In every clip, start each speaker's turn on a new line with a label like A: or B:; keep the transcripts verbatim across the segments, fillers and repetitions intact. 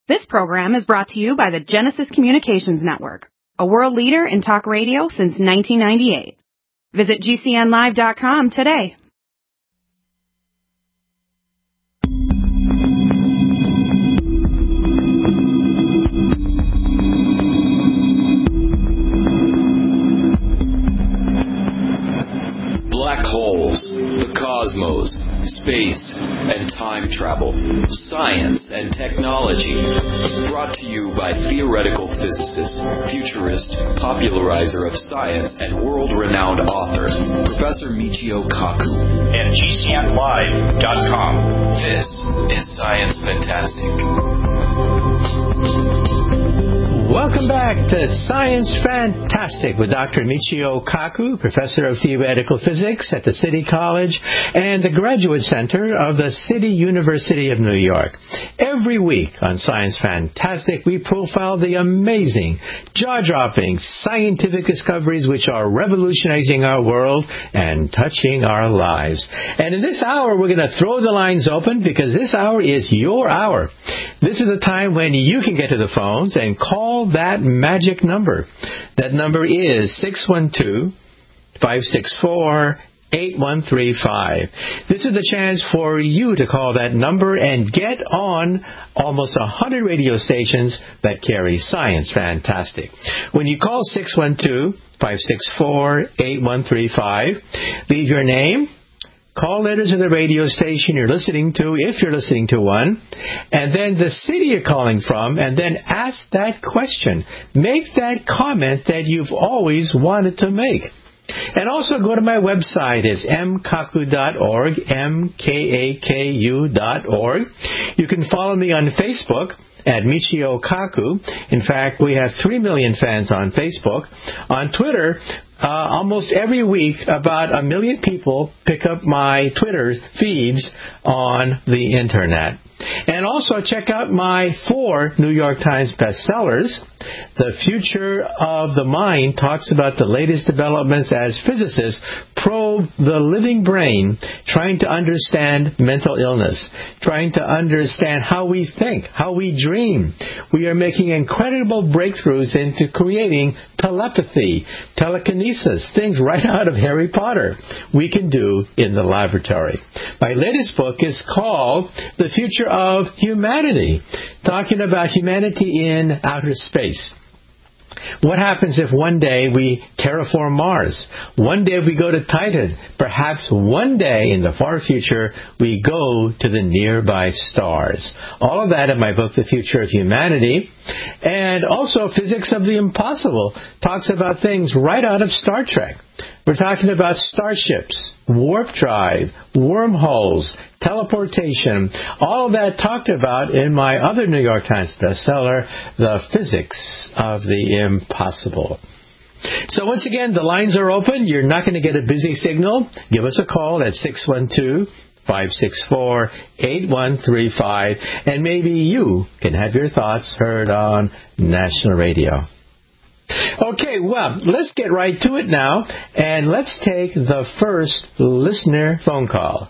A: This program is brought to you by the Genesis Communications Network, a world leader in talk radio since nineteen ninety-eight. Visit G C N live dot com today.
B: Black holes, the cosmos, space, and time travel, science and technology. Brought to you by theoretical physicist, futurist, popularizer of science, and world-renowned author, Professor Michio Kaku.
C: At G C N live dot com.
B: This is Science Fantastic.
D: Welcome back to Science Fantastic with Doctor Michio Kaku, Professor of Theoretical Physics at the City College and the Graduate Center of the City University of New York. Every week on Science Fantastic, we profile the amazing, jaw-dropping scientific discoveries which are revolutionizing our world and touching our lives. And in this hour, we're going to throw the lines open because this hour is your hour. This is the time when you can get to the phones and call that magic number. That number is six one two, five six four, eight one three five. This is the chance for you to call that number and get on almost one hundred radio stations that carry Science Fantastic. When you call six one two, five six four, eight one three five, leave your name, call letters of the radio station you're listening to, if you're listening to one, and then the city you're calling from, and then ask that question. Make that comment that you've always wanted to make. And also go to my website. It's m kaku dot org, M K A K U dot org. You can follow me on Facebook at Michio Kaku. In fact, we have three million fans on Facebook. On Twitter, uh, almost every week, about a million people pick up my Twitter feeds on the Internet. And also check out my four New York Times bestsellers. The Future of the Mind talks about the latest developments as physicists probe the living brain, trying to understand mental illness, trying to understand how we think, how we dream. We are making incredible breakthroughs into creating telepathy, telekinesis, things right out of Harry Potter we can do in the laboratory. My latest book is called The Future of Humanity, talking about humanity in outer space. What happens if one day we terraform Mars? One day we go to Titan. Perhaps one day in the far future we go to the nearby stars. All of that in my book, The Future of Humanity. And also Physics of the Impossible talks about things right out of Star Trek. We're talking about starships, warp drive, wormholes, teleportation, all of that talked about in my other New York Times bestseller, The Physics of the Impossible. So once again, the lines are open. You're not going to get a busy signal. Give us a call at six one two, five six four, eight one three five, and maybe you can have your thoughts heard on national radio. Okay, well, let's get right to it now, and let's take the first listener phone call.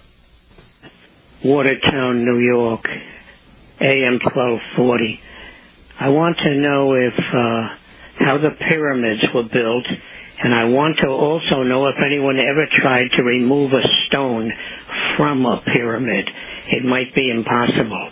E: Watertown, New York, A M twelve forty. I want to know if uh, how the pyramids were built, and I want to also know if anyone ever tried to remove a stone from a pyramid. It might be impossible.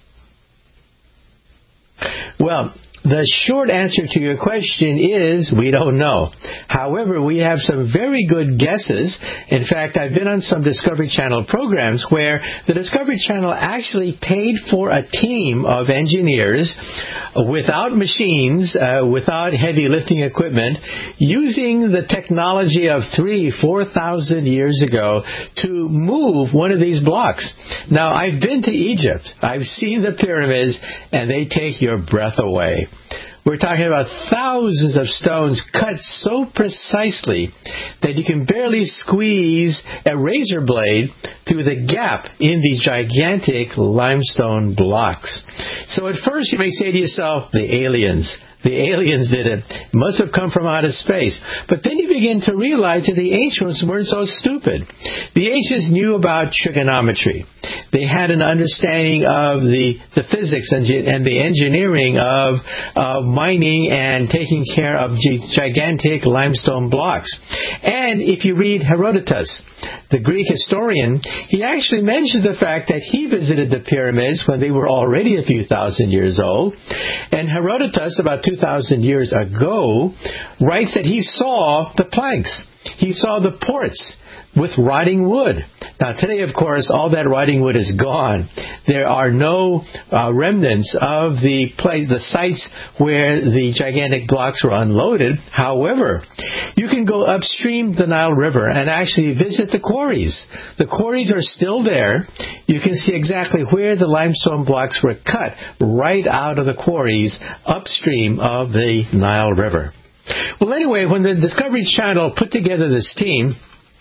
D: Well, the short answer to your question is we don't know. However, we have some very good guesses. In fact, I've been on some Discovery Channel programs where the Discovery Channel actually paid for a team of engineers without machines, uh, without heavy lifting equipment, using the technology of three, four thousand years ago to move one of these blocks. Now, I've been to Egypt. I've seen the pyramids, and they take your breath away. We're talking about thousands of stones cut so precisely that you can barely squeeze a razor blade through the gap in these gigantic limestone blocks. So at first you may say to yourself, the aliens. The aliens did it. It must have come from outer space. But then you begin to realize that the ancients weren't so stupid. The ancients knew about trigonometry. They had an understanding of the, the physics and, and the engineering of, of mining and taking care of g- gigantic limestone blocks. And if you read Herodotus, the Greek historian, he actually mentioned the fact that he visited the pyramids when they were already a few thousand years old. And Herodotus, about two thousand years ago, writes that he saw the planks. He saw the ports with rotting wood. Now, today, of course, all that rotting wood is gone. There are no uh, remnants of the place, the sites where the gigantic blocks were unloaded. However, you can go upstream the Nile River and actually visit the quarries. The quarries are still there. You can see exactly where the limestone blocks were cut right out of the quarries upstream of the Nile River. Well, anyway, when the Discovery Channel put together this team,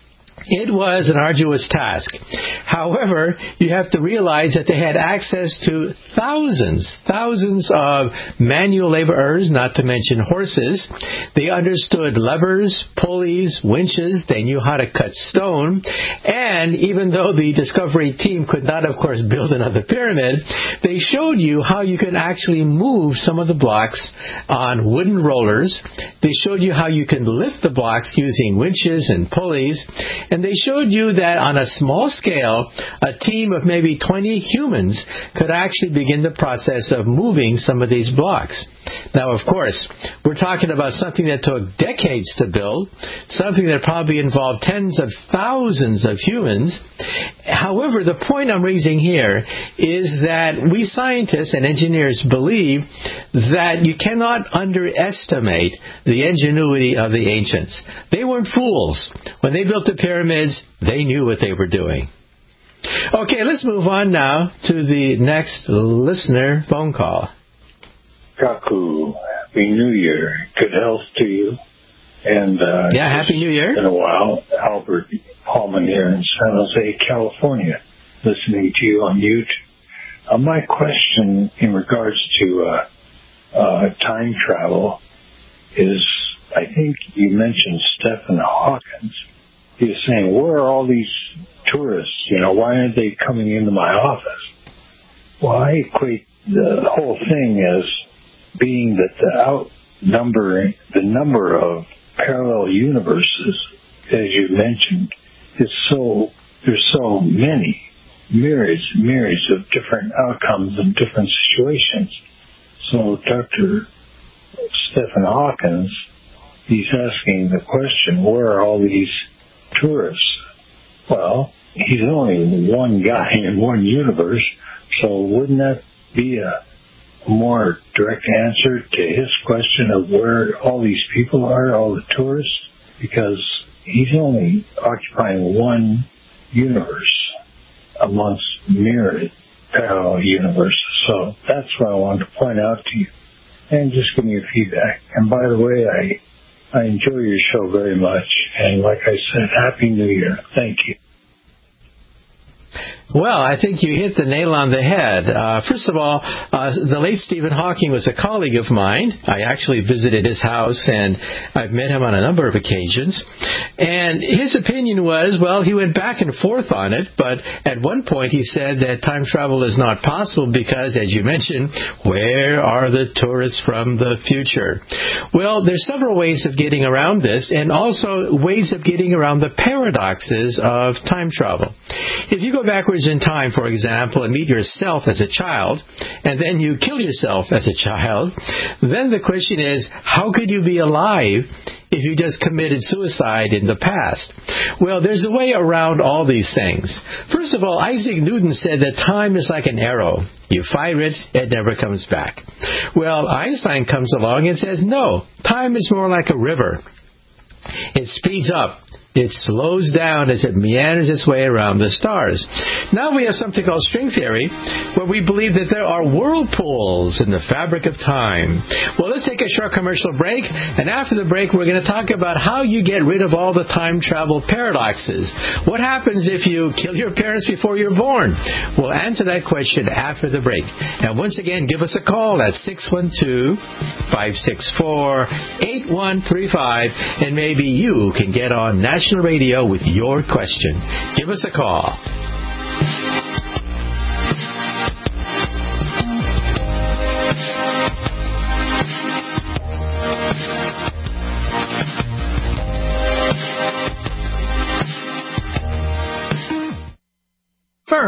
D: it was an arduous task. However, you have to realize that they had access to thousands, thousands of manual laborers, not to mention horses. They understood levers, pulleys, winches. They knew how to cut stone. And even though the Discovery team could not, of course, build another pyramid, they showed you how you can actually move some of the blocks on wooden rollers. They showed you how you can lift the blocks using winches and pulleys. And they showed you that on a small scale, a team of maybe twenty humans could actually begin the process of moving some of these blocks. Now, of course, we're talking about something that took decades to build, something that probably involved tens of thousands of humans. However, the point I'm raising here is that we scientists and engineers believe that you cannot underestimate the ingenuity of the ancients. They weren't fools. When they built the pyramids, they knew what they were doing. Okay, let's move on now to the next listener phone call.
F: Kaku, Happy New Year. Good health to you. And uh,
D: yeah, Happy New Year.
F: It's been a while. Albert Hallman here in San Jose, California, listening to you on YouTube. Uh, my question in regards to uh, uh, time travel is, I think you mentioned Stephen Hawking. He was saying, where are all these tourists? You know, why aren't they coming into my office? Well, I equate the whole thing as being that the outnumber, the number of parallel universes, as you mentioned, is so, there's so many, myriads, myriads of different outcomes and different situations. So Doctor Stephen Hawking, he's asking the question, where are all these tourists? Well, he's only one guy in one universe, so wouldn't that be a more direct answer to his question of where all these people are, all the tourists? Because he's only occupying one universe amongst myriad parallel universes. So that's what I wanted to point out to you. And just give me your feedback. And by the way, I I enjoy your show very much. And like I said, Happy New Year. Thank you.
D: Well, I think you hit the nail on the head. Uh, first of all, uh, the late Stephen Hawking was a colleague of mine. I actually visited his house, and I've met him on a number of occasions. And his opinion was, well, he went back and forth on it, but at one point he said that time travel is not possible because, as you mentioned, where are the tourists from the future? Well, there's several ways of getting around this, and also ways of getting around the paradoxes of time travel. If you go backwards in time, for example, and meet yourself as a child, and then you kill yourself as a child, then the question is, how could you be alive if you just committed suicide in the past? Well, there's a way around all these things. First of all, Isaac Newton said that time is like an arrow. You fire it, it never comes back. Well, Einstein comes along and says, no, time is more like a river. It speeds up. It slows down as it meanders its way around the stars. Now we have something called string theory, where we believe that there are whirlpools in the fabric of time. Well, let's take a short commercial break, and after the break, we're going to talk about how you get rid of all the time travel paradoxes. What happens if you kill your parents before you're born? We'll answer that question after the break. And once again, give us a call at six one two, five six four, eight one three five, and maybe you can get on National Radio with your question. Give us a call.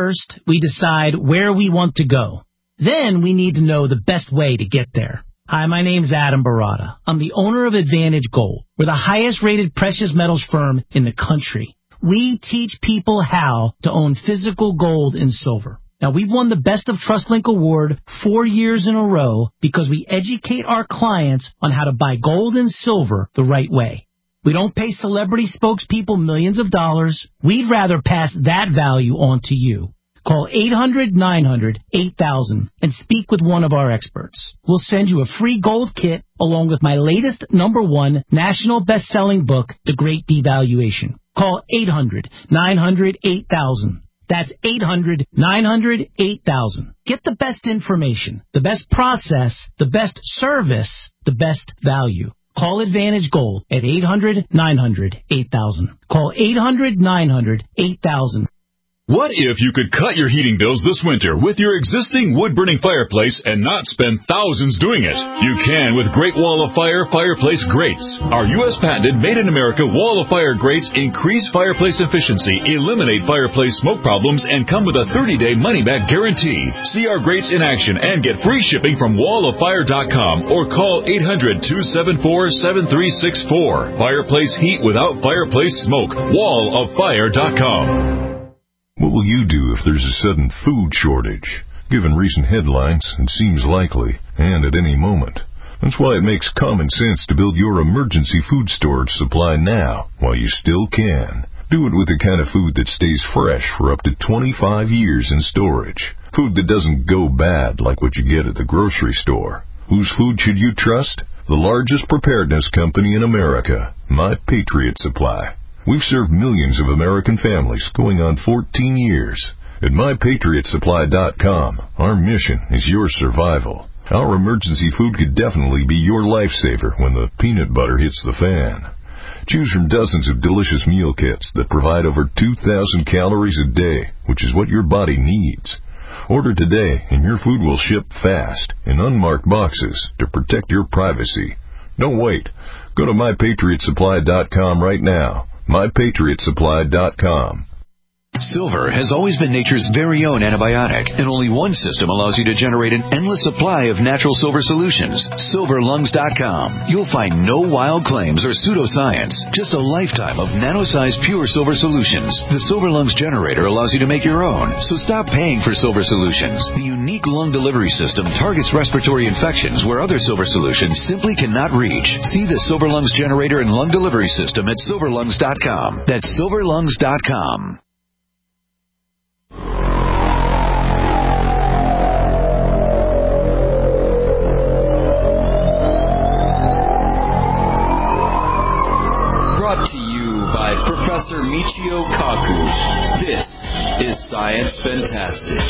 G: First, we decide where we want to go. Then we need to know the best way to get there. Hi, my name's Adam Barata. I'm the owner of Advantage Gold. We're the highest-rated precious metals firm in the country. We teach people how to own physical gold and silver. Now, we've won the Best of TrustLink Award four years in a row because we educate our clients on how to buy gold and silver the right way. We don't pay celebrity spokespeople millions of dollars. We'd rather pass that value on to you. Call eight hundred, nine hundred, eight thousand and speak with one of our experts. We'll send you a free gold kit along with my latest number one national best-selling book, The Great Devaluation. Call eight hundred, nine hundred, eight thousand. That's eight hundred, nine hundred, eight thousand. Get the best information, the best process, the best service, the best value. Call Advantage Gold at eight hundred, nine hundred, eight thousand. Call eight hundred, nine hundred, eight thousand.
H: What if you could cut your heating bills this winter with your existing wood-burning fireplace and not spend thousands doing it? You can with Great Wall of Fire Fireplace Grates. Our U S patented made-in-America Wall of Fire grates increase fireplace efficiency, eliminate fireplace smoke problems, and come with a thirty-day money-back guarantee. See our grates in action and get free shipping from wall of fire dot com or call eight hundred, two seven four, seven three six four. Fireplace heat without fireplace smoke. wall of fire dot com.
I: What will you do if there's a sudden food shortage? Given recent headlines, it seems likely, and at any moment. That's why it makes common sense to build your emergency food storage supply now, while you still can. Do it with the kind of food that stays fresh for up to twenty-five years in storage. Food that doesn't go bad like what you get at the grocery store. Whose food should you trust? The largest preparedness company in America, My Patriot Supply. We've served millions of American families going on fourteen years. At my patriot supply dot com, our mission is your survival. Our emergency food could definitely be your lifesaver when the peanut butter hits the fan. Choose from dozens of delicious meal kits that provide over two thousand calories a day, which is what your body needs. Order today and your food will ship fast in unmarked boxes to protect your privacy. Don't wait. Go to my patriot supply dot com right now. my patriot supply dot com.
B: Silver has always been nature's very own antibiotic, and only one system allows you to generate an endless supply of natural silver solutions. silver lungs dot com. You'll find no wild claims or pseudoscience, just a lifetime of nano-sized pure silver solutions. The Silver Lungs generator allows you to make your own, so stop paying for silver solutions. The unique lung delivery system targets respiratory infections where other silver solutions simply cannot reach. See the Silver Lungs generator and lung delivery system at silver lungs dot com. That's silver lungs dot com. Professor Michio Kaku. This is Science Fantastic.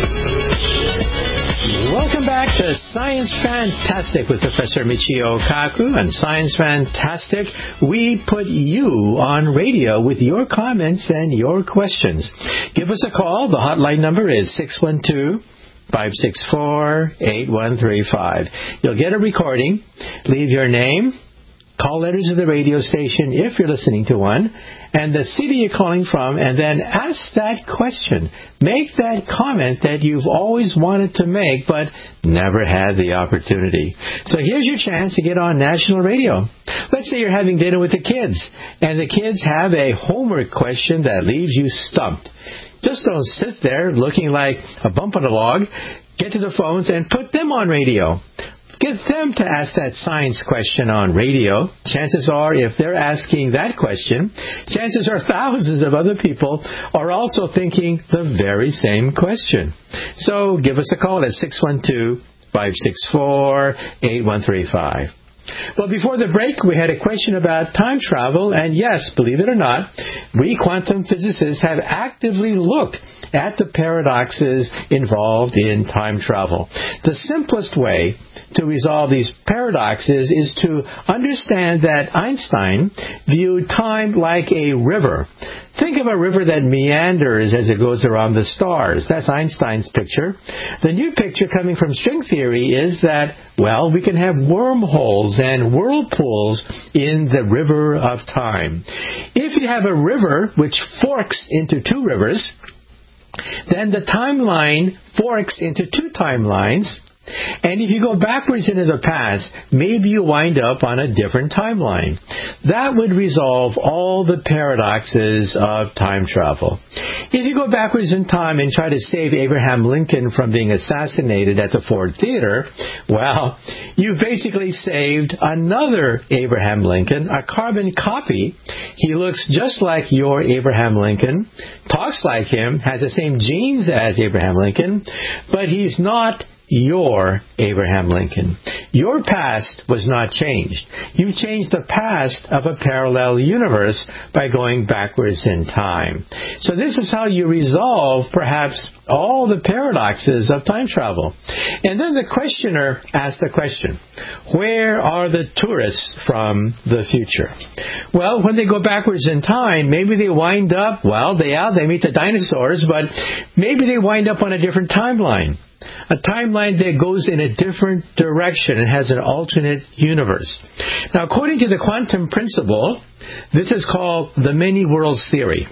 D: Welcome back to Science Fantastic with Professor Michio Kaku. And Science Fantastic, we put you on radio with your comments and your questions. Give us a call. The hotline number is six one two, five six four, eight one three five. You'll get a recording. Leave your name, call letters of the radio station if you're listening to one, and the city you're calling from, and then ask that question. Make that comment that you've always wanted to make but never had the opportunity. So here's your chance to get on national radio. Let's say you're having dinner with the kids, and the kids have a homework question that leaves you stumped. Just don't sit there looking like a bump on a log. Get to the phones and put them on radio. Get them to ask that science question on radio. Chances are, if they're asking that question, chances are thousands of other people are also thinking the very same question. So give us a call at six one two, five six four, eight one three five. Well, before the break, we had a question about time travel, and yes, believe it or not, we quantum physicists have actively looked at the paradoxes involved in time travel. The simplest way to resolve these paradoxes is to understand that Einstein viewed time like a river. Think of a river that meanders as it goes around the stars. That's Einstein's picture. The new picture coming from string theory is that, well, we can have wormholes and whirlpools in the river of time. If you have a river which forks into two rivers, then the timeline forks into two timelines. And if you go backwards into the past, maybe you wind up on a different timeline. That would resolve all the paradoxes of time travel. If you go backwards in time and try to save Abraham Lincoln from being assassinated at the Ford Theater, well, you've basically saved another Abraham Lincoln, a carbon copy. He looks just like your Abraham Lincoln, talks like him, has the same genes as Abraham Lincoln, but he's not your Abraham Lincoln. Your past was not changed. You changed the past of a parallel universe by going backwards in time. So this is how you resolve perhaps all the paradoxes of time travel. And then the questioner asked the question, where are the tourists from the future? Well, when they go backwards in time, maybe they wind up, well, they are, they meet the dinosaurs, but maybe they wind up on a different timeline. A timeline that goes in a different direction and has an alternate universe. Now, according to the quantum principle, this is called the many worlds theory.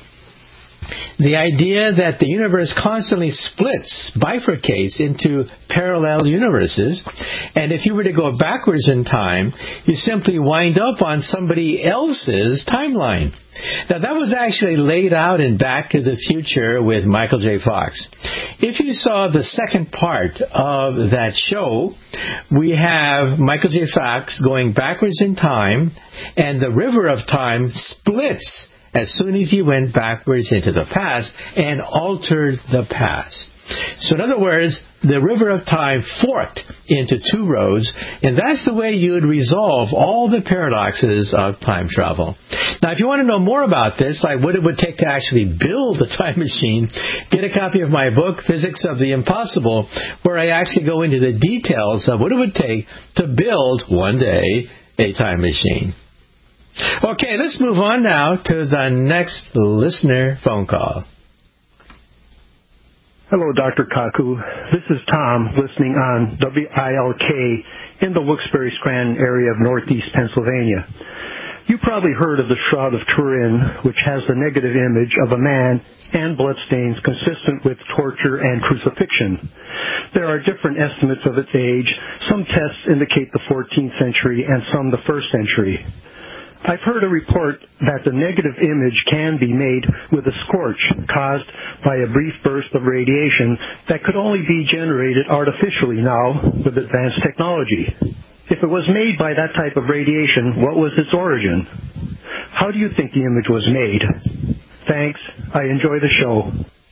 D: The idea that the universe constantly splits, bifurcates into parallel universes, and if you were to go backwards in time, you simply wind up on somebody else's timeline. Now, that was actually laid out in Back to the Future with Michael J. Fox. If you saw the second part of that show, we have Michael J. Fox going backwards in time, and the river of time splits as soon as he went backwards into the past and altered the past. So in other words, the river of time forked into two roads, and that's the way you would resolve all the paradoxes of time travel. Now, if you want to know more about this, like what it would take to actually build a time machine, get a copy of my book, Physics of the Impossible, where I actually go into the details of what it would take to build, one day, a time machine. Okay, let's move on now to the next listener phone call.
J: Hello, Doctor Kaku. This is Tom, listening on W I L K in the Wilkes-Barre-Scranton area of northeast Pennsylvania. You probably heard of the Shroud of Turin, which has the negative image of a man and bloodstains consistent with torture and crucifixion. There are different estimates of its age. Some tests indicate the fourteenth century and some the first century. I've heard a report that the negative image can be made with a scorch caused by a brief burst of radiation that could only be generated artificially now with advanced technology. If it was made by that type of radiation, what was its origin? How do you think the image was made? Thanks. I enjoy the show.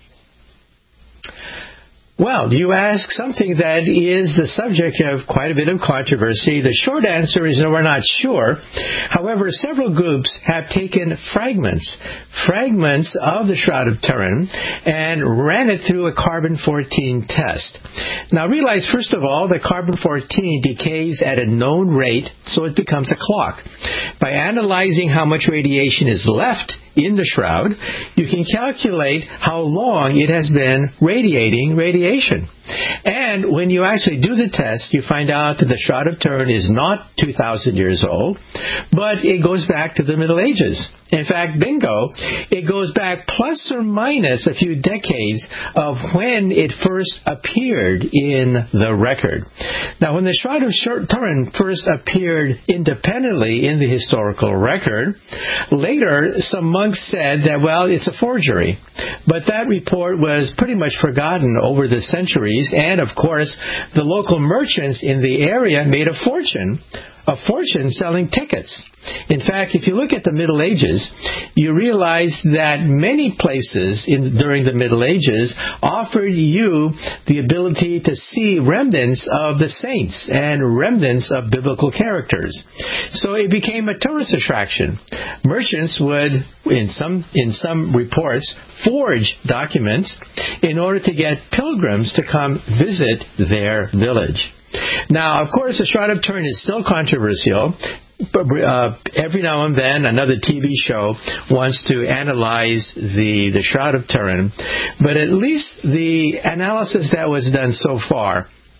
D: Well, you ask something that is the subject of quite a bit of controversy. The short answer is no, we're not sure. However, several groups have taken fragments, fragments of the Shroud of Turin and ran it through a carbon fourteen test. Now, realize, first of all, that carbon fourteen decays at a known rate, so it becomes a clock. By analyzing how much radiation is left in the shroud, you can calculate how long it has been radiating radiation. And when you actually do the test, you find out that the Shroud of Turin is not two thousand years old, but it goes back to the Middle Ages. In fact, bingo, it goes back plus or minus a few decades of when it first appeared in the record. Now, when the Shroud of Turin first appeared independently in the historical record, later some monks said that, well, it's a forgery. But that report was pretty much forgotten over the centuries, and of course, the local merchants in the area made a fortune, a fortune selling tickets. In fact, if you look at the Middle Ages, you realize that many places in, during the Middle Ages offered you the ability to see remnants of the saints and remnants of biblical characters. So it became a tourist attraction. Merchants would, in some in some reports, forge documents in order to get pilgrims to come visit their village. Now, of course, the Shroud of Turin is still controversial. But, uh, every now and then, another T V show wants to analyze the, the Shroud of Turin. But at least the analysis that was done so far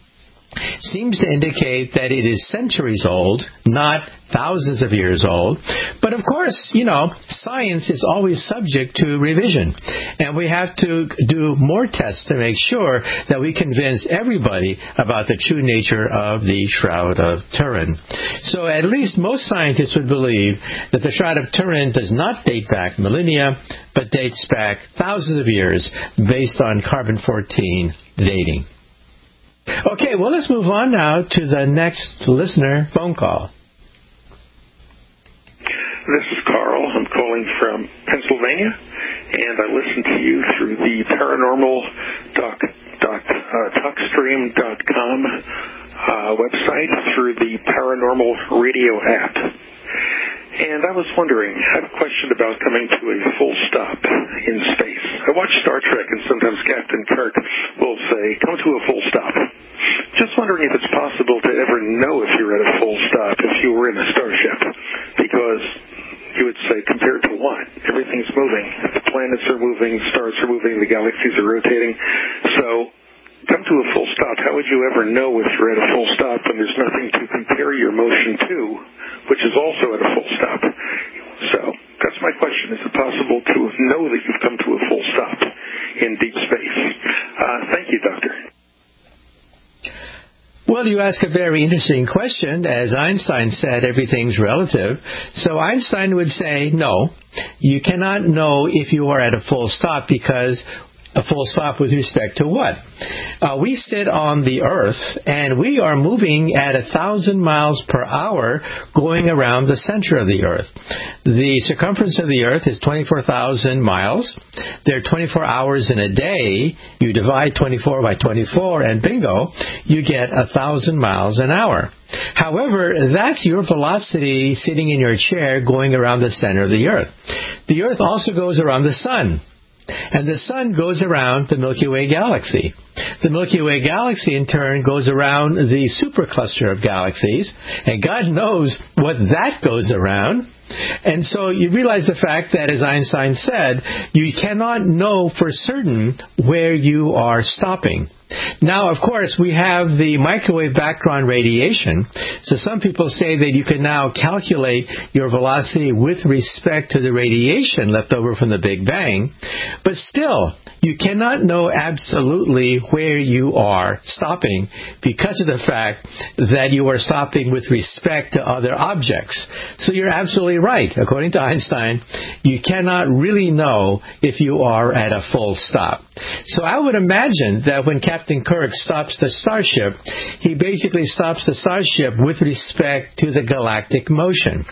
D: seems to indicate that it is centuries old, not thousands of years old. But of course, you know, science is always subject to revision. And we have to do more tests to make sure that we convince everybody about the true nature of the Shroud of Turin. So at least most scientists would believe that the Shroud of Turin does not date back millennia, but dates back thousands of years based on carbon fourteen dating. Okay, well, let's move on now to the next listener phone call.
K: This is Carl. I'm calling from Pennsylvania, and I listen to you through the paranormal dot talkstream dot com uh, website through the Paranormal Radio app. And I was wondering, I have a question about coming to a full stop in space. I watch Star Trek, and sometimes Captain Kirk will say, come to a full stop. Just wondering if it's possible to ever know if you're at a full stop if you were in a starship. Because you would say, compared to what? Everything's moving. The planets are moving, stars are moving, the galaxies are rotating. So, come to a full stop. How would you ever know if you're at a full stop when there's nothing to compare your motion to, which is also at a full stop? So, that's my question. Is it possible to know that you've come to a full stop in deep space? Uh, thank you, Doctor.
D: Well, you ask a very interesting question. As Einstein said, everything's relative. So Einstein would say, no, you cannot know if you are at a full stop because a full stop with respect to what? Uh, we sit on the Earth, and we are moving at a thousand miles per hour going around the center of the Earth. The circumference of the Earth is twenty-four thousand miles. There are twenty-four hours in a day. You divide twenty-four by twenty-four, and bingo, you get a thousand miles an hour. However, that's your velocity sitting in your chair going around the center of the Earth. The Earth also goes around the sun. And the sun goes around the Milky Way galaxy. The Milky Way galaxy, in turn, goes around the supercluster of galaxies. And God knows what that goes around. And so you realize the fact that, as Einstein said, you cannot know for certain where you are stopping. Now, of course, we have the microwave background radiation. So some people say that you can now calculate your velocity with respect to the radiation left over from the Big Bang. But still, you cannot know absolutely where you are stopping because of the fact that you are stopping with respect to other objects. So you're absolutely right. According to Einstein, you cannot really know if you are at a full stop. So I would imagine that when Captain Kirk stops the starship, he basically stops the starship with respect to the galactic motion.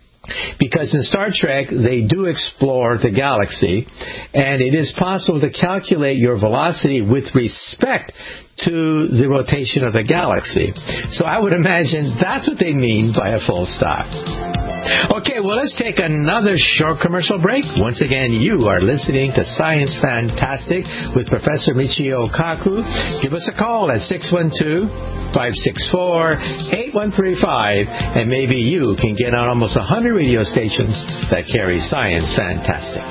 D: Because in Star Trek, they do explore the galaxy, and it is possible to calculate your velocity with respect to the rotation of the galaxy. So I would imagine that's what they mean by a full stop. Okay, well, let's take another short commercial break. Once again, you are listening to Science Fantastic with Professor Michio Kaku. Give us a call at six one two, five six four, eight one three five, and maybe you can get on almost one hundred radio stations that carry Science Fantastic.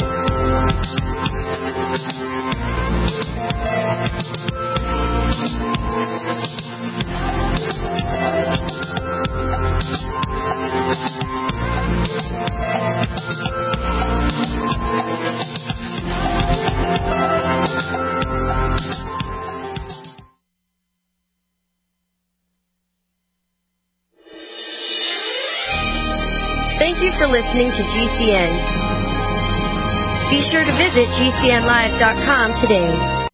L: Thank you for listening to G C N. Be sure to visit G C N live dot com today.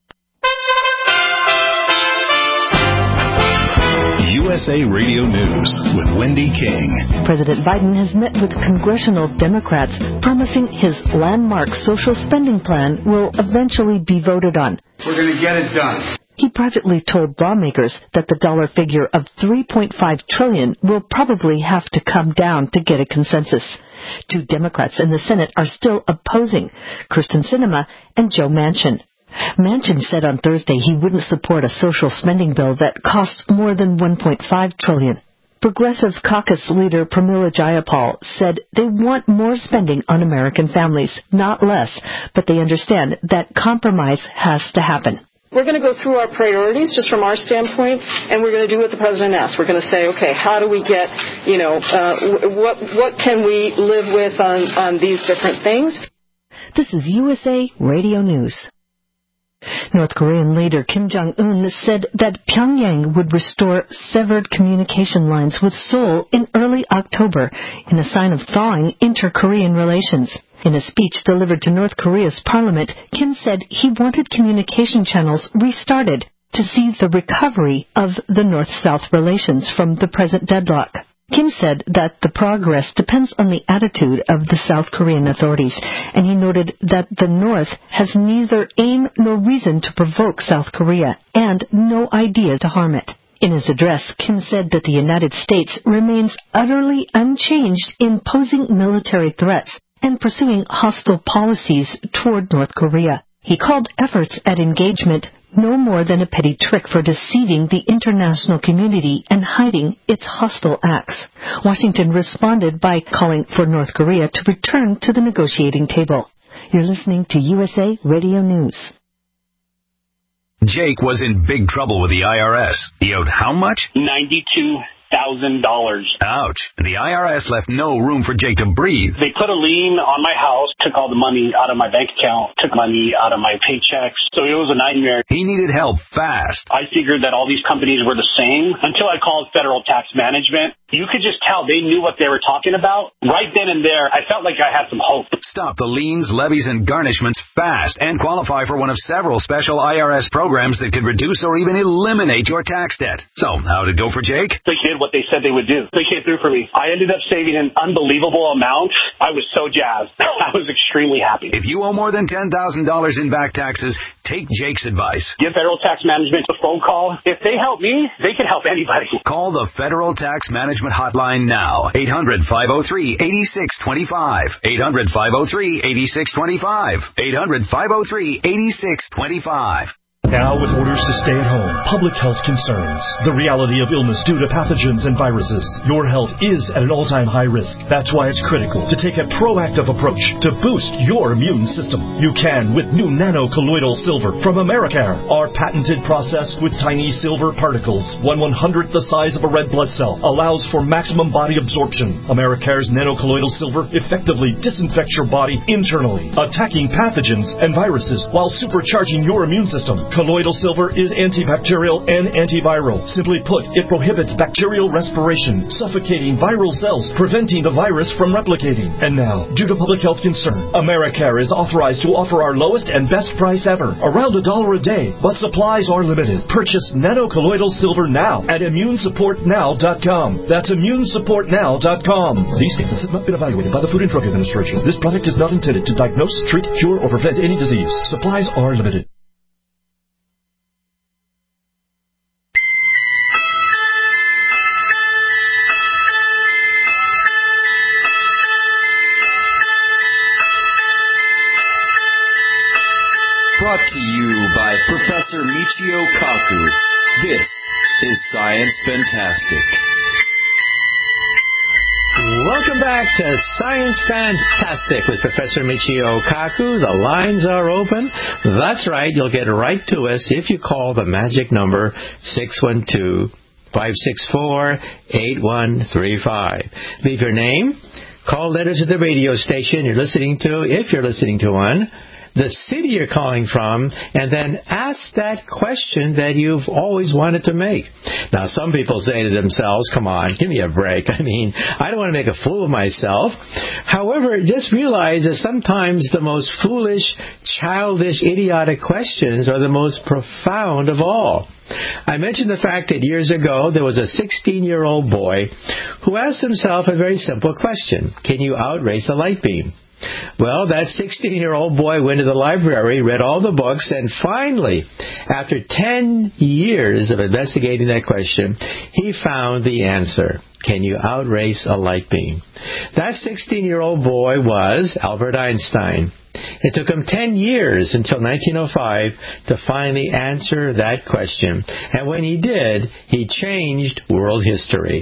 M: U S A Radio News with Wendy King.
N: President Biden has met with congressional Democrats, promising his landmark social spending plan will eventually be voted on.
O: We're going to get it done.
N: He privately told lawmakers that the dollar figure of three point five trillion dollars will probably have to come down to get a consensus. Two Democrats in the Senate are still opposing, Kyrsten Sinema and Joe Manchin. Manchin said on Thursday he wouldn't support a social spending bill that costs more than one point five trillion dollars. Progressive Caucus leader Pramila Jayapal said they want more spending on American families, not less, but they understand that compromise has to happen.
O: we're going to go through our priorities just from our standpoint, and we're going to do what the President asked. We're going to say, okay, how do we get, you know, uh, what what can we live with on, on these different things?
N: This is U S A Radio News. North Korean leader Kim Jong-un said that Pyongyang would restore severed communication lines with Seoul in early October in a sign of thawing inter-Korean relations. In a speech delivered to North Korea's parliament, Kim said he wanted communication channels restarted to see the recovery of the North-South relations from the present deadlock. Kim said that the progress depends on the attitude of the South Korean authorities, and he noted that the North has neither aim nor reason to provoke South Korea and no idea to harm it. In his address, Kim said that the United States remains utterly unchanged in posing military threats and pursuing hostile policies toward North Korea. He called efforts at engagement no more than a petty trick for deceiving the international community and hiding its hostile acts. Washington responded by calling for North Korea to return to the negotiating table. You're listening to U S A Radio News.
M: Jake was in big trouble with the I R S. He owed how much?
P: ninety-two thousand dollars.
M: Ouch. The I R S left no room for Jake to breathe.
P: They put a lien on my house, took all the money out of my bank account, took money out of my paychecks. So it was a nightmare.
M: He needed help fast.
P: I figured that all these companies were the same until I called Federal Tax Management. You could just tell they knew what they were talking about. Right then and there, I felt like I had some hope.
M: Stop the liens, levies, and garnishments fast and qualify for one of several special I R S programs that could reduce or even eliminate your tax debt. So, how did it go for Jake?
P: They did what they said they would do. They came through for me. I ended up saving an unbelievable amount. I was so jazzed. I was extremely happy.
M: If you owe more than ten thousand dollars in back taxes, take Jake's advice.
P: Give Federal Tax Management a phone call. If they help me, they can help anybody.
M: Call the Federal Tax Management Hotline now. eight hundred, five oh three, eight six two five. eight hundred, five oh three, eight six two five. eight hundred, five oh three, eight six two five.
Q: Now with orders to stay at home, public health concerns, the reality of illness due to pathogens and viruses, your health is at an all-time high risk. That's why it's critical to take a proactive approach to boost your immune system. You can with new nano-colloidal silver from Americare. Our patented process with tiny silver particles, one one-hundredth the size of a red blood cell, allows for maximum body absorption. Americare's nano-colloidal silver effectively disinfects your body internally, attacking pathogens and viruses while supercharging your immune system. Colloidal silver is antibacterial and antiviral. Simply put, it prohibits bacterial respiration, suffocating viral cells, preventing the virus from replicating. And now, due to public health concern, Americare is authorized to offer our lowest and best price ever, around a dollar a day, but supplies are limited. Purchase nano-colloidal silver now at immune support now dot com. That's immune support now dot com. These statements have not been evaluated by the Food and Drug Administration. This product is not intended to diagnose, treat, cure, or prevent any disease. Supplies are limited.
B: Brought to you by Professor Michio Kaku. This is Science Fantastic.
D: Welcome back to Science Fantastic with Professor Michio Kaku. The lines are open. That's right. You'll get right to us if you call the magic number six one two, five six four, eight one three five. Leave your name, call letters of the radio station you're listening to, if you're listening to one, the city you're calling from, and then ask that question that you've always wanted to make. Now, some people say to themselves, come on, give me a break. I mean, I don't want to make a fool of myself. However, just realize that sometimes the most foolish, childish, idiotic questions are the most profound of all. I mentioned the fact that years ago there was a sixteen-year-old boy who asked himself a very simple question. Can you outrace a light beam? Well, that sixteen-year-old boy went to the library, read all the books, and finally, after ten years of investigating that question, he found the answer. Can you outrace a light beam? That sixteen-year-old boy was Albert Einstein. It took him ten years until nineteen oh five to finally answer that question. And when he did, he changed world history.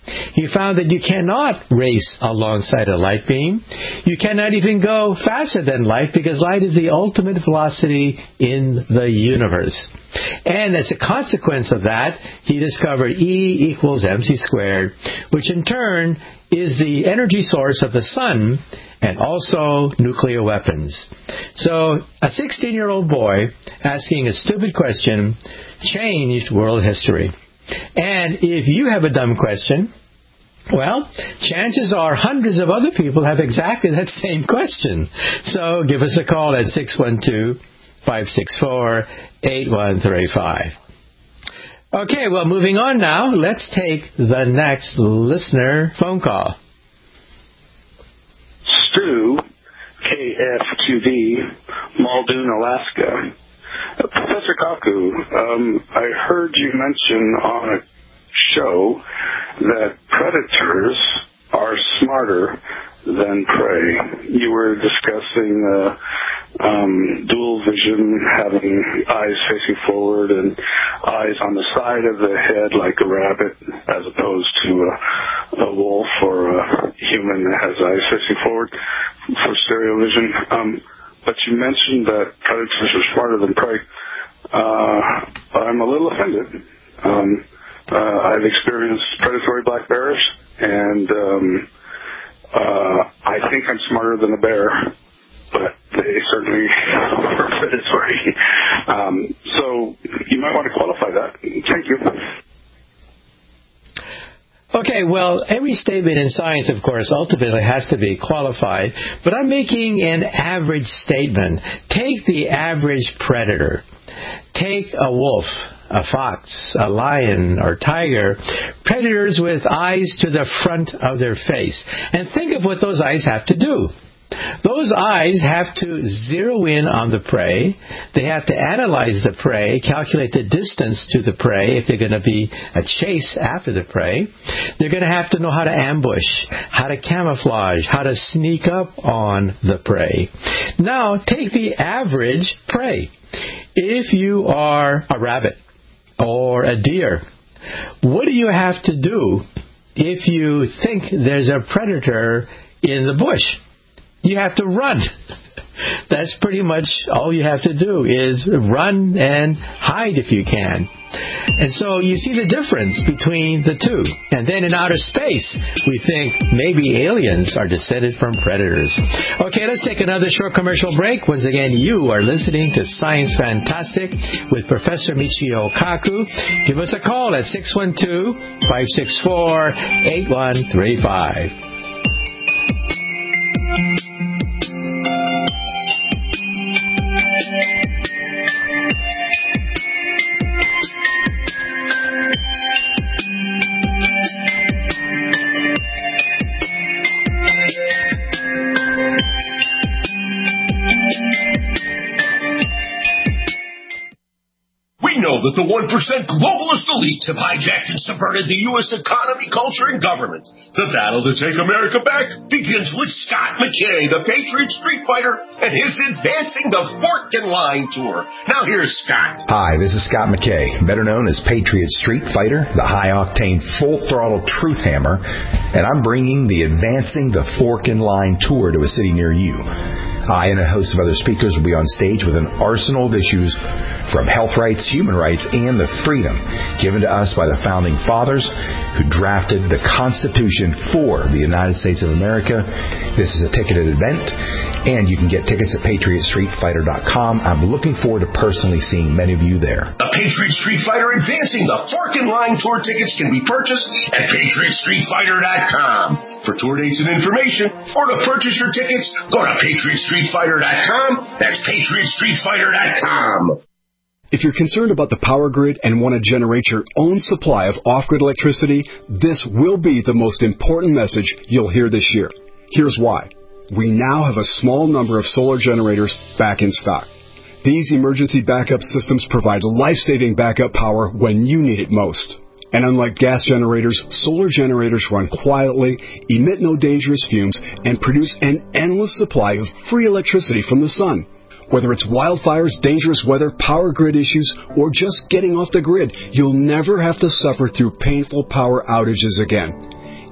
D: He found that you cannot race alongside a light beam. You cannot even go faster than light because light is the ultimate velocity in the universe. And as a consequence of that, he discovered E equals mc squared, which in turn is the energy source of the sun and also nuclear weapons. So a sixteen-year-old boy asking a stupid question changed world history. And if you have a dumb question, well, chances are hundreds of other people have exactly that same question. So give us a call at six one two, five six four, eight one three five. Okay, well, moving on now. Let's take the next listener phone call.
R: Stu, K F Q D, Muldoon, Alaska. Uh, Professor Kaku, um, I heard you mention on a show that predators are smarter than prey. You were discussing uh, um, dual vision, having eyes facing forward and eyes on the side of the head like a rabbit, as opposed to a, a wolf or a human that has eyes facing forward for stereo vision. Um, but you mentioned that predators are smarter than prey. Uh, I'm a little offended. Um, uh, I've experienced predatory black bears, and um, uh, I think I'm smarter than a bear, but they certainly are predatory. Um, so you might want to qualify that. Thank you.
D: Okay, well, every statement in science, of course, ultimately has to be qualified, but I'm making an average statement. Take the average predator. Take a wolf, a fox, a lion, or tiger, predators with eyes to the front of their face. And think of what those eyes have to do. Those eyes have to zero in on the prey. They have to analyze the prey, calculate the distance to the prey if they're going to be a chase after the prey. They're going to have to know how to ambush, how to camouflage, how to sneak up on the prey. Now, take the average prey. If you are a rabbit or a deer, what do you have to do if you think there's a predator in the bush? You have to run. That's pretty much all you have to do is run and hide if you can. And so you see the difference between the two. And then in outer space, we think maybe aliens are descended from predators. Okay, let's take another short commercial break. Once again, you are listening to Science Fantastic with Professor Michio Kaku. Give us a call at six one two, five six four, eight one three five.
S: That the one percent globalist elites have hijacked and subverted the U S economy, culture, and government. The battle to take America back begins with Scott McKay, the Patriot Street Fighter, and his Advancing the Fork and Line Tour. Now here's Scott.
T: Hi, this is Scott McKay, better known as Patriot Street Fighter, the high-octane, full-throttle truth hammer, and I'm bringing the Advancing the Fork and Line Tour to a city near you. I and a host of other speakers will be on stage with an arsenal of issues from health rights, human rights, and the freedom given to us by the Founding Fathers who drafted the Constitution for the United States of America. This is a ticketed event, and you can get tickets at patriot street fighter dot com. I'm looking forward to personally seeing many of you there.
S: The Patriot Street Fighter Advancing the Fork and Line Tour tickets can be purchased at patriot street fighter dot com. For tour dates and information, or to purchase your tickets, go to patriot street fighter dot com. That's patriot street fighter dot com.
U: If you're concerned about the power grid and want to generate your own supply of off-grid electricity, this will be the most important message you'll hear this year. Here's why. We now have a small number of solar generators back in stock. These emergency backup systems provide life-saving backup power when you need it most. And unlike gas generators, solar generators run quietly, emit no dangerous fumes, and produce an endless supply of free electricity from the sun. Whether it's wildfires, dangerous weather, power grid issues, or just getting off the grid, you'll never have to suffer through painful power outages again.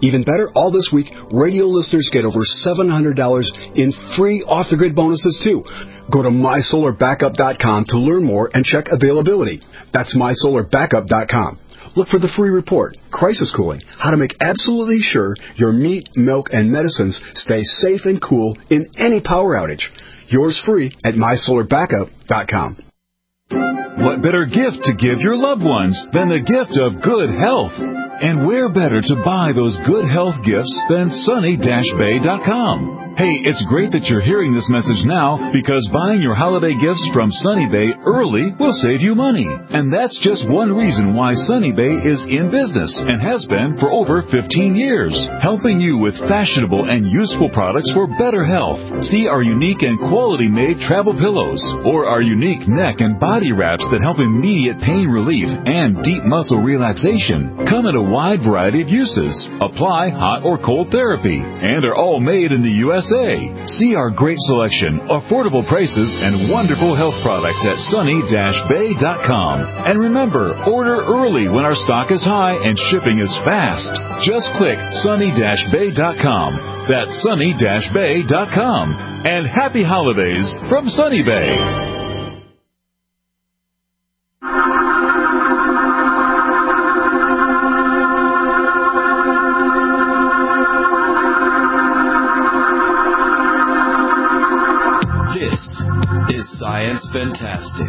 U: Even better, all this week, radio listeners get over seven hundred dollars in free off-the-grid bonuses, too. Go to my solar backup dot com to learn more and check availability. That's my solar backup dot com. Look for the free report, Crisis Cooling, how to make absolutely sure your meat, milk, and medicines stay safe and cool in any power outage. Yours free at my solar backup dot com.
H: What better gift to give your loved ones than the gift of good health? And where better to buy those good health gifts than sunny dash bay dot com? Hey, it's great that you're hearing this message now, because buying your holiday gifts from Sunny Bay early will save you money. And that's just one reason why Sunny Bay is in business and has been for over fifteen years, helping you with fashionable and useful products for better health. See our unique and quality-made travel pillows, or our unique neck and body wraps that help immediate pain relief and deep muscle relaxation. Come in a wide variety of uses, apply hot or cold therapy, and are all made in the U S A. See our great selection, affordable prices, and wonderful health products at sunny dash bay dot com. And remember, order early when our stock is high and shipping is fast. Just click sunny dash bay dot com. That's sunny dash bay dot com. And happy holidays from Sunny Bay.
B: Science Fantastic.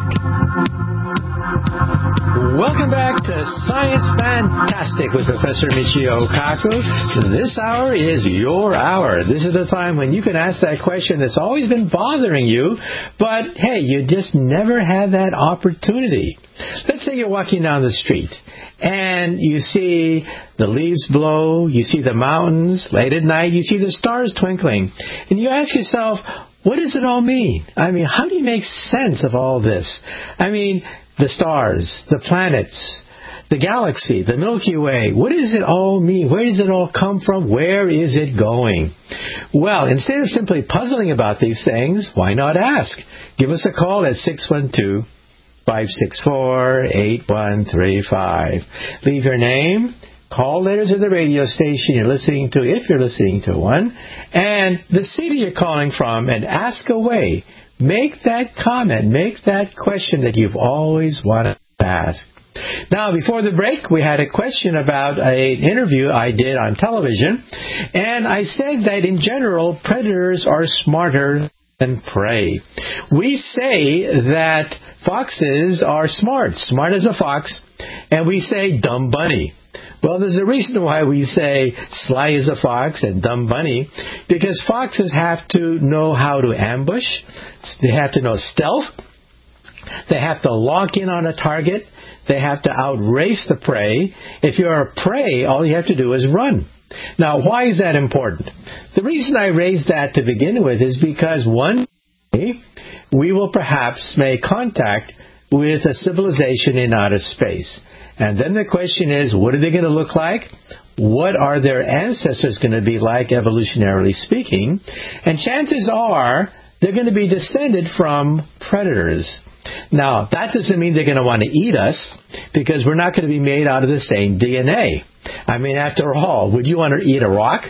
D: Welcome back to Science Fantastic with Professor Michio Kaku. This hour is your hour. This is the time when you can ask that question that's always been bothering you, but hey, you just never had that opportunity. Let's say you're walking down the street and you see the leaves blow, you see the mountains, late at night you see the stars twinkling, and you ask yourself, what does it all mean? I mean, how do you make sense of all this? I mean, the stars, the planets, the galaxy, the Milky Way, what does it all mean? Where does it all come from? Where is it going? Well, instead of simply puzzling about these things, why not ask? Give us a call at six one two, five six four, eight one three five. Leave your name, call letters of the radio station you're listening to, if you're listening to one, and the city you're calling from, and ask away. Make that comment, make that question that you've always wanted to ask. Now, before the break, we had a question about an interview I did on television, and I said that in general, predators are smarter than prey. We say that foxes are smart, smart as a fox, and we say dumb bunny. Well, there's a reason why we say sly as a fox and dumb bunny, because foxes have to know how to ambush, they have to know stealth, they have to lock in on a target, they have to outrace the prey. If you're a prey, all you have to do is run. Now, why is that important? The reason I raised that to begin with is because one day we will perhaps make contact with a civilization in outer space. And then the question is, what are they going to look like? What are their ancestors going to be like, evolutionarily speaking? And chances are they're going to be descended from predators. Now, that doesn't mean they're going to want to eat us, because we're not going to be made out of the same D N A. I mean, after all, would you want to eat a rock?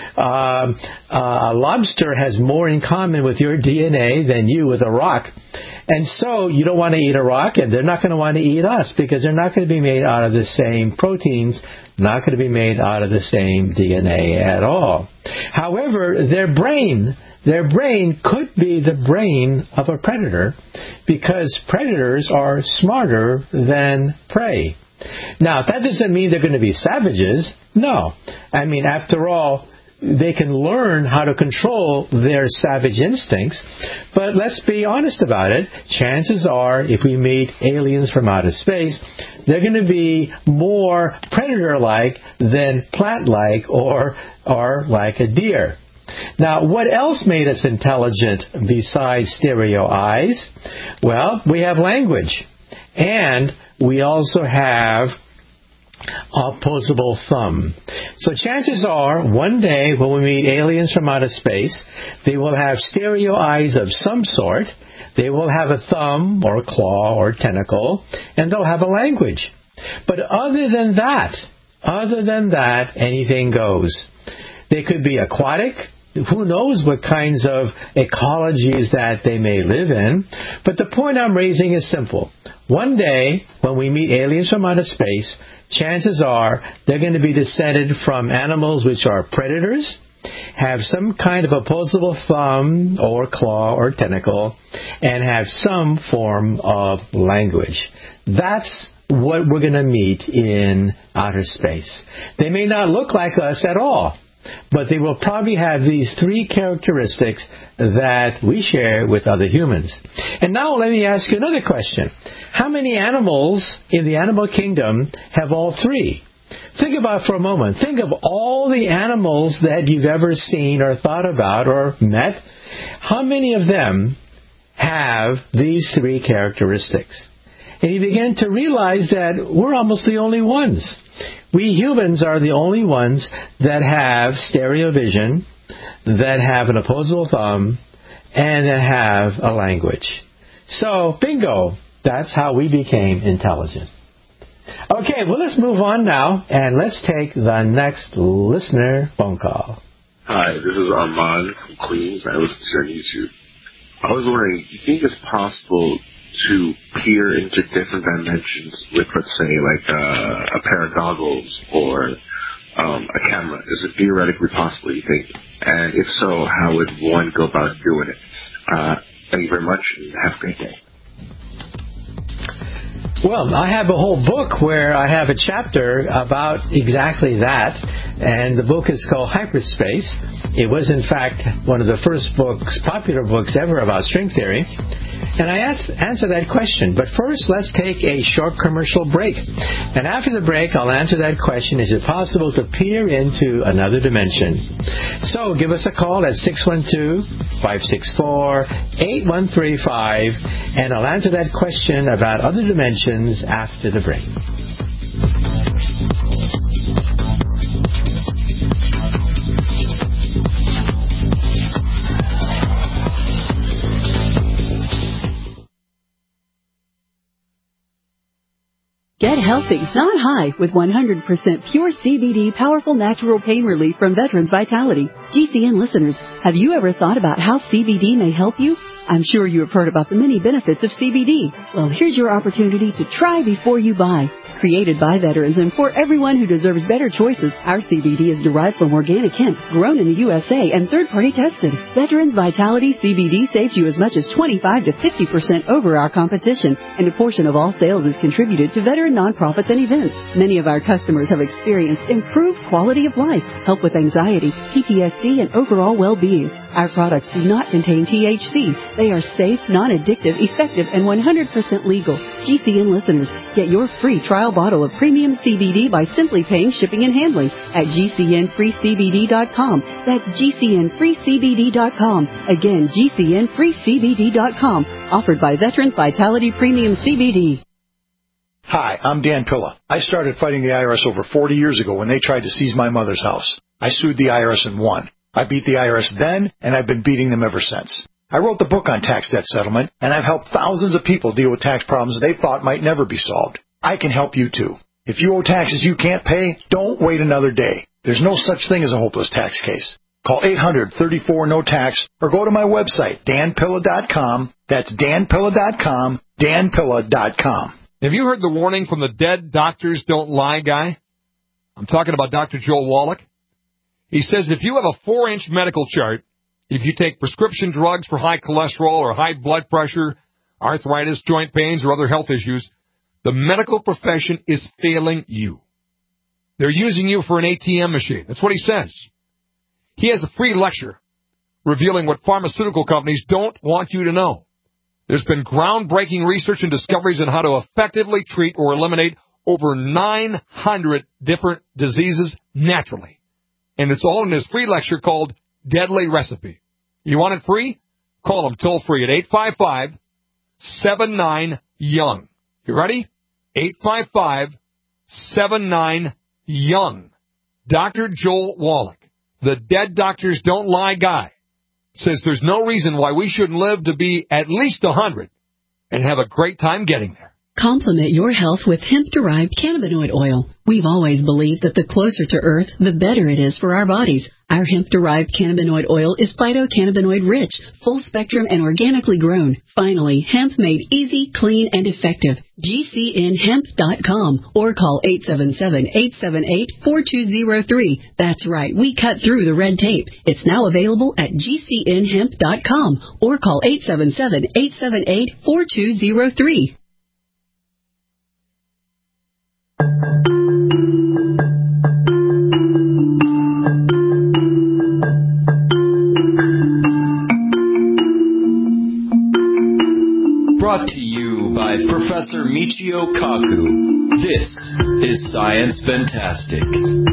D: Um, uh, a lobster has more in common with your D N A than you with a rock. And so you don't want to eat a rock, and they're not going to want to eat us, because they're not going to be made out of the same proteins, not going to be made out of the same D N A at all. However, their brain, their brain could be the brain of a predator, because predators are smarter than prey. Now, that doesn't mean they're going to be savages. No. I mean, after all, they can learn how to control their savage instincts. But let's be honest about it. Chances are, if we meet aliens from outer space, they're going to be more predator-like than plant-like, or, or like a deer. Now, what else made us intelligent besides stereo eyes? Well, we have language. And we also have opposable thumb. So chances are, one day when we meet aliens from outer space, they will have stereo eyes of some sort, they will have a thumb or a claw or tentacle, and they'll have a language. But other than that, Other than that, anything goes. They could be aquatic. Who knows what kinds of ecologies that they may live in. But the point I'm raising is simple. One day, when we meet aliens from outer space, chances are they're going to be descended from animals which are predators, have some kind of opposable thumb or claw or tentacle, and have some form of language. That's what we're going to meet in outer space. They may not look like us at all, but they will probably have these three characteristics that we share with other humans. And now let me ask you another question. How many animals in the animal kingdom have all three? Think about it for a moment. Think of all the animals that you've ever seen or thought about or met. How many of them have these three characteristics? And you begin to realize that we're almost the only ones. We humans are the only ones that have stereo vision, that have an opposable thumb, and that have a language. So, bingo, that's how we became intelligent. Okay, well, let's move on now, and let's take the next listener phone call.
A: Hi, this is Armand from Queens. I listen to you on YouTube. I was wondering, do you think it's possible to peer into different dimensions with, let's say, like uh, a pair of goggles or um, a camera? Is it theoretically possible, you think? And if so, how would one go about doing it? Uh, thank you very much, and have a great day.
D: Well, I have a whole book where I have a chapter about exactly that, and the book is called Hyperspace. It was, in fact, one of the first books, popular books ever about string theory. And I answer that question. But first, let's take a short commercial break. And after the break, I'll answer that question. Is it possible to peer into another dimension? So give us a call at six one two, five six four, eight one three five, and I'll answer that question about other dimensions after the break.
V: Get healthy, not high, with one hundred percent pure C B D powerful natural pain relief from Veterans Vitality. G C N listeners, have you ever thought about how C B D may help you? I'm sure you have heard about the many benefits of C B D. Well, here's your opportunity to try before you buy. Created by veterans and for everyone who deserves better choices, our C B D is derived from organic hemp, grown in the U S A, and third-party tested. Veterans Vitality C B D saves you as much as twenty-five to fifty percent over our competition, and a portion of all sales is contributed to veteran nonprofits and events. Many of our customers have experienced improved quality of life, help with anxiety, P T S D, and overall well-being. Our products do not contain T H C. They are safe, non-addictive, effective, and one hundred percent legal. G C N listeners, get your free trial bottle of premium C B D by simply paying shipping and handling at G C N free C B D dot com. That's G C N free C B D dot com. Again, G C N free C B D dot com. Offered by Veterans Vitality Premium C B D.
W: Hi, I'm Dan Pilla. I started fighting the I R S over forty years ago when they tried to seize my mother's house. I sued the I R S and won. I beat the I R S then, and I've been beating them ever since. I wrote the book on tax debt settlement, and I've helped thousands of people deal with tax problems they thought might never be solved. I can help you too. If you owe taxes you can't pay, don't wait another day. There's no such thing as a hopeless tax case. Call eight hundred, thirty-four, no tax or go to my website, dan pilla dot com. That's dan pilla dot com, dan pilla dot com.
X: Have you heard the warning from the dead doctors don't lie guy? I'm talking about Doctor Joel Wallach. He says if you have a four-inch medical chart, if you take prescription drugs for high cholesterol or high blood pressure, arthritis, joint pains, or other health issues, the medical profession is failing you. They're using you for an A T M machine. That's what he says. He has a free lecture revealing what pharmaceutical companies don't want you to know. There's been groundbreaking research and discoveries on how to effectively treat or eliminate over nine hundred different diseases naturally. And it's all in his free lecture called Deadly Recipe. You want it free? Call him toll free at eight five five, seven nine, young. You ready? eight five five, seven nine, young. Doctor Joel Wallach, the dead doctors don't lie guy, says there's no reason why we shouldn't live to be at least one hundred and have a great time getting there.
V: Complement your health with hemp-derived cannabinoid oil. We've always believed that the closer to Earth, the better it is for our bodies. Our hemp-derived cannabinoid oil is phytocannabinoid rich, full spectrum, and organically grown. Finally, hemp made easy, clean, and effective. G C N hemp dot com or call eight seven seven, eight seven eight, four two zero three. That's right, we cut through the red tape. It's now available at G C N hemp dot com or call eight seven seven, eight seven eight, four two zero three.
B: Brought to you by Professor Michio Kaku. This is Science Fantastic.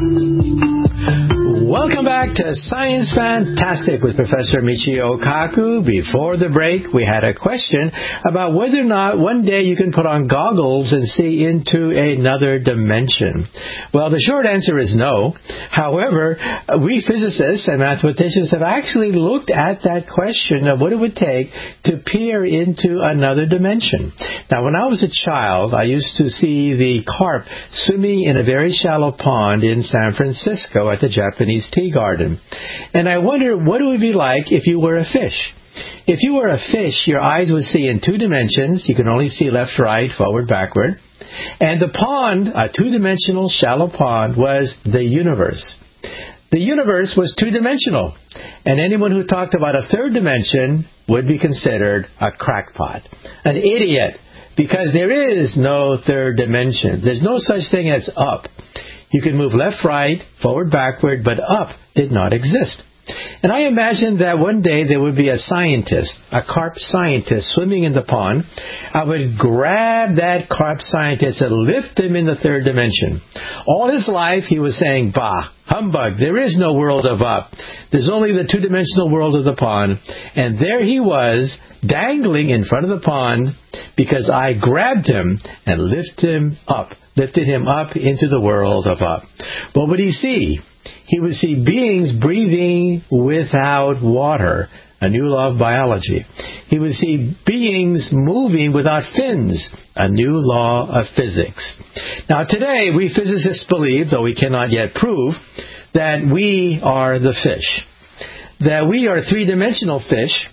D: Welcome back to Science Fantastic with Professor Michio Kaku. Before the break, we had a question about whether or not one day you can put on goggles and see into another dimension. Well, the short answer is no. However, we physicists and mathematicians have actually looked at that question of what it would take to peer into another dimension. Now, when I was a child, I used to see the carp swimming in a very shallow pond in San Francisco at the Japanese Tea Garden. And I wonder what it would be like if you were a fish. If you were a fish, your eyes would see in two dimensions. You can only see left, right, forward, backward. And the pond, a two-dimensional shallow pond, was the universe. The universe was two-dimensional. And anyone who talked about a third dimension would be considered a crackpot, an idiot, because there is no third dimension. There's no such thing as up. You can move left, right, forward, backward, but up did not exist. And I imagined that one day there would be a scientist, a carp scientist, swimming in the pond. I would grab that carp scientist and lift him in the third dimension. All his life he was saying, bah, humbug, there is no world of up. There's only the two-dimensional world of the pond. And there he was, dangling in front of the pond, because I grabbed him and lifted him up, lifted him up into the world of up. What would he see? He would see beings breathing without water, a new law of biology. He would see beings moving without fins, a new law of physics. Now today, we physicists believe, though we cannot yet prove, that we are the fish. That we are three-dimensional fish,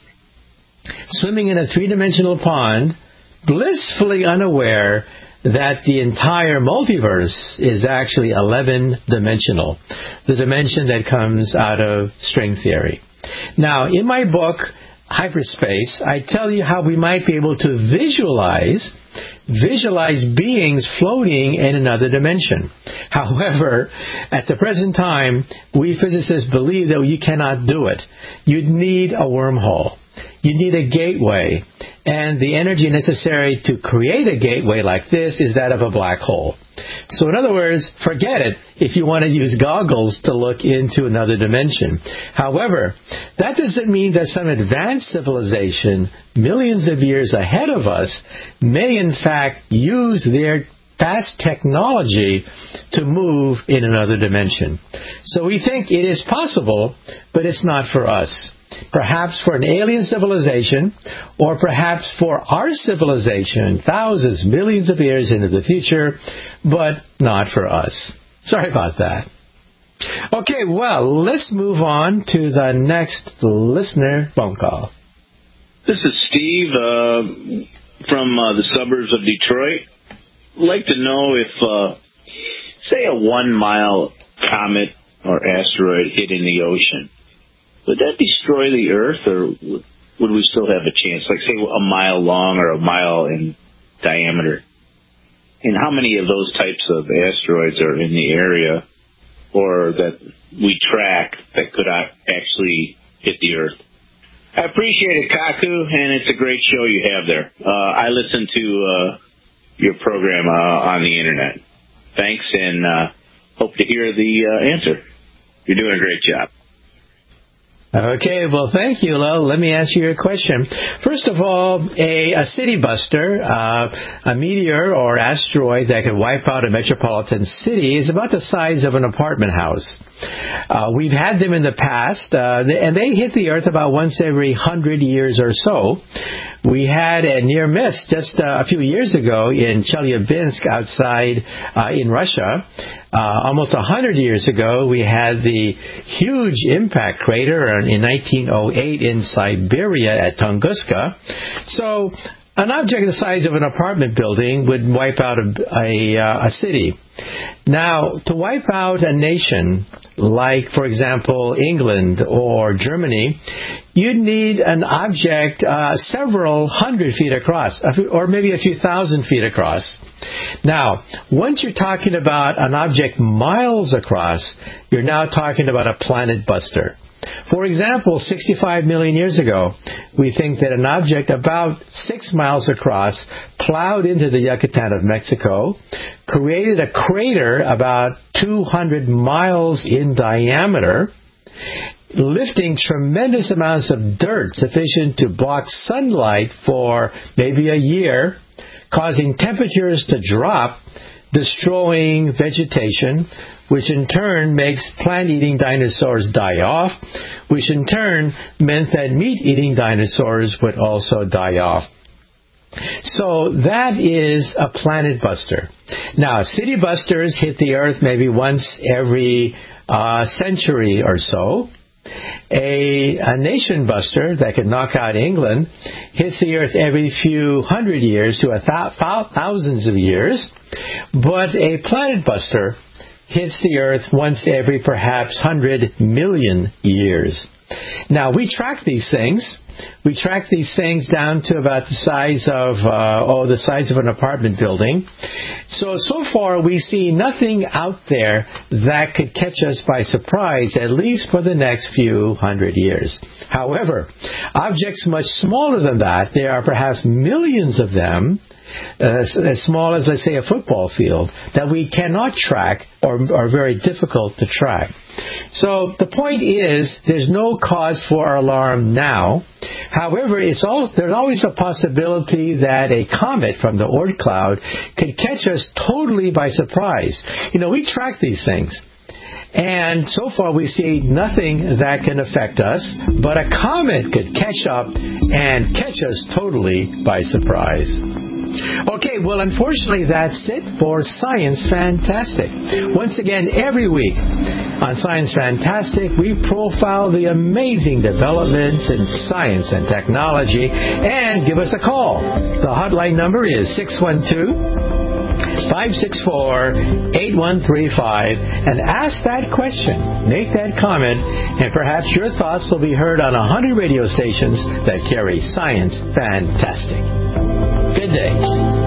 D: swimming in a three-dimensional pond, blissfully unaware that the entire multiverse is actually eleven-dimensional, the dimension that comes out of string theory. Now, in my book, Hyperspace, I tell you how we might be able to visualize visualize beings floating in another dimension. However, at the present time, we physicists believe that you cannot do it. You'd need a wormhole. You need a gateway. And the energy necessary to create a gateway like this is that of a black hole. So in other words, forget it if you want to use goggles to look into another dimension. However, that doesn't mean that some advanced civilization, millions of years ahead of us, may in fact use their fast technology to move in another dimension. So we think it is possible, but it's not for us. Perhaps for an alien civilization, or perhaps for our civilization, thousands, millions of years into the future, but not for us. Sorry about that. Okay, well, let's move on to the next listener phone call.
C: This is Steve uh, from uh, the suburbs of Detroit. I'd like to know if, uh, say, a one-mile comet or asteroid hit in the ocean, would that destroy the Earth, or would we still have a chance? Like, say, a mile long or a mile in diameter. And how many of those types of asteroids are in the area, or that we track, that could actually hit the Earth? I appreciate it, Kaku, and it's a great show you have there. Uh, I listen to uh, your program uh, on the Internet. Thanks, and uh, hope to hear the uh, answer. You're doing a great job.
D: Okay, well, thank you, Lo. Let me answer your question. First of all, a, a city buster, uh, a meteor or asteroid that can wipe out a metropolitan city is about the size of an apartment house. Uh, we've had them in the past, uh, and they hit the Earth about once every hundred years or so. We had a near miss just uh, a few years ago in Chelyabinsk outside uh, in Russia. Uh, almost one hundred years ago, we had the huge impact crater in nineteen oh eight in Siberia at Tunguska. So an object the size of an apartment building would wipe out a, a, uh, a city. Now, to wipe out a nation like, for example, England or Germany, you'd need an object uh, several hundred feet across, or maybe a few thousand feet across. Now, once you're talking about an object miles across, you're now talking about a planet buster. For example, sixty-five million years ago, we think that an object about six miles across plowed into the Yucatan of Mexico, created a crater about two hundred miles in diameter, lifting tremendous amounts of dirt sufficient to block sunlight for maybe a year, causing temperatures to drop, destroying vegetation, which in turn makes plant-eating dinosaurs die off, which in turn meant that meat-eating dinosaurs would also die off. So that is a planet buster. Now, city busters hit the Earth maybe once every uh, century or so. A, a nation buster that could knock out England hits the Earth every few hundred years to a th- thousands of years. But a planet buster hits the Earth once every perhaps hundred million years. Now, we track these things. We track these things down to about the size of, uh, oh, the size of an apartment building. So, so far we see nothing out there that could catch us by surprise, at least for the next few hundred years. However, objects much smaller than that, there are perhaps millions of them, Uh, as small as, let's say, a football field, that we cannot track or are very difficult to track. So the point is, there's no cause for alarm now. However, it's all, there's always a possibility that a comet from the Oort cloud could catch us totally by surprise. You know, we track these things. And so far we see nothing that can affect us, but a comet could catch up and catch us totally by surprise. Okay, well, unfortunately, that's it for Science Fantastic. Once again, every week on Science Fantastic, we profile the amazing developments in science and technology, and give us a call. The hotline number is six one two, five six four, eight one three five, and ask that question, make that comment, and perhaps your thoughts will be heard on one hundred radio stations that carry Science Fantastic. Good day.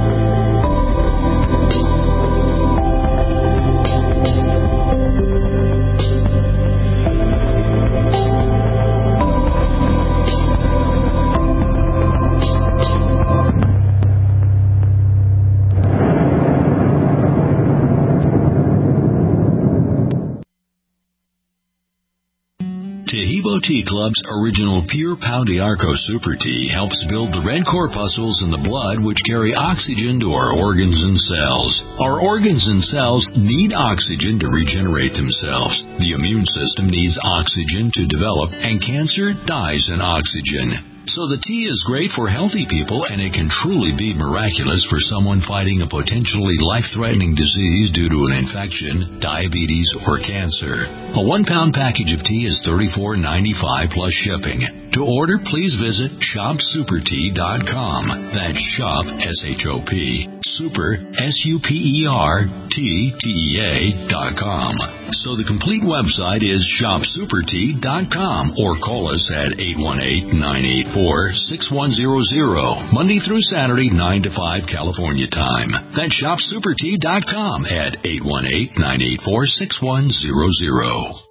E: Taheebo Tea Club's original Pure Pau d'Arco Super Tea helps build the red corpuscles in the blood which carry oxygen to our organs and cells. Our organs and cells need oxygen to regenerate themselves. The immune system needs oxygen to develop, and cancer dies in oxygen. So the tea is great for healthy people, and it can truly be miraculous for someone fighting a potentially life-threatening disease due to an infection, diabetes, or cancer. A one-pound package of tea is thirty-four ninety-five plus shipping. To order, please visit shop super tea dot com. That's shop, S H O P, super, S U P E R, T, T E A, dot com. So the complete website is shop super tea dot com, or call us at eight one eight, nine eight four, six one zero zero, Monday through Saturday, nine to five California time. That's shop super tea dot com at eight one eight, nine eight four, six one zero zero.